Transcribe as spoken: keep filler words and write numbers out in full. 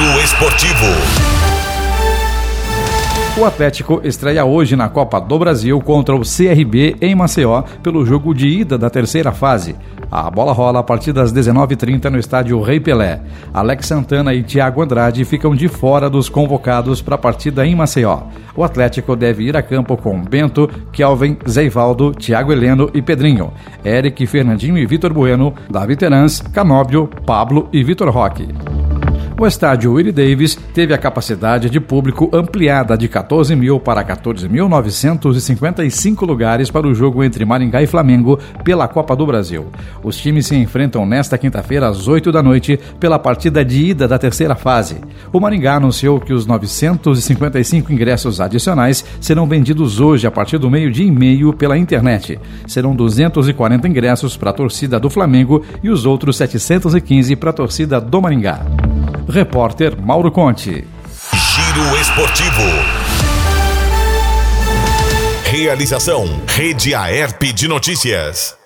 Giro Esportivo. O Atlético estreia hoje na Copa do Brasil contra o C R B em Maceió pelo jogo de ida da terceira fase. A bola rola a partir das dezenove e trinta no estádio Rei Pelé. Alex Santana e Thiago Andrade ficam de fora dos convocados para a partida em Maceió. O Atlético deve ir a campo com Bento, Kelvin, Zeivaldo, Thiago Heleno e Pedrinho, Eric, Fernandinho e Vitor Bueno, Davi Terans, Canóbio, Pablo e Vitor Roque. O estádio Willie Davis teve a capacidade de público ampliada de quatorze mil para quatorze mil novecentos e cinquenta e cinco lugares para o jogo entre Maringá e Flamengo pela Copa do Brasil. Os times se enfrentam nesta quinta-feira às oito da noite pela partida de ida da terceira fase. O Maringá anunciou que os novecentos e cinquenta e cinco ingressos adicionais serão vendidos hoje a partir do meio-dia e meio pela internet. Serão duzentos e quarenta ingressos para a torcida do Flamengo e os outros setecentos e quinze para a torcida do Maringá. Repórter Mauro Conte. Giro Esportivo. Realização Rede Aerp de Notícias.